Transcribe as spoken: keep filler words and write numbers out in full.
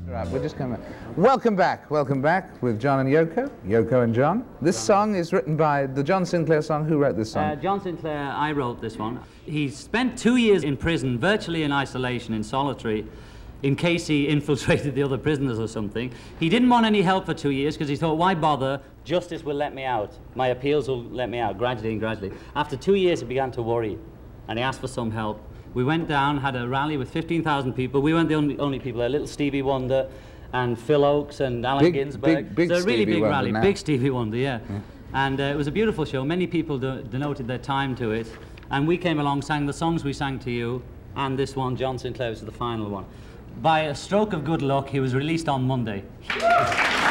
Right, we're just coming. Welcome back, welcome back with John and Yoko, Yoko and John. This song is written by the John Sinclair song. Who wrote this song? Uh, John Sinclair, I wrote this one. He spent two years in prison, virtually in isolation, in solitary, in case he infiltrated the other prisoners or something. He didn't want any help for two years because he thought, why bother? Justice will let me out. My appeals will let me out, gradually and gradually. After two years, he began to worry, and he asked for some help. We went down, had a rally with fifteen thousand people. We weren't the only, only people there. Little Stevie Wonder and Phil Oakes and Allen big, Ginsberg. Big, big so a really Stevie big Wonder rally, now. big Stevie Wonder, yeah. yeah. And uh, it was a beautiful show. Many people de denoted their time to it. And we came along, sang the songs we sang to you, and this one, John Sinclair, was the final one. By a stroke of good luck, he was released on Monday.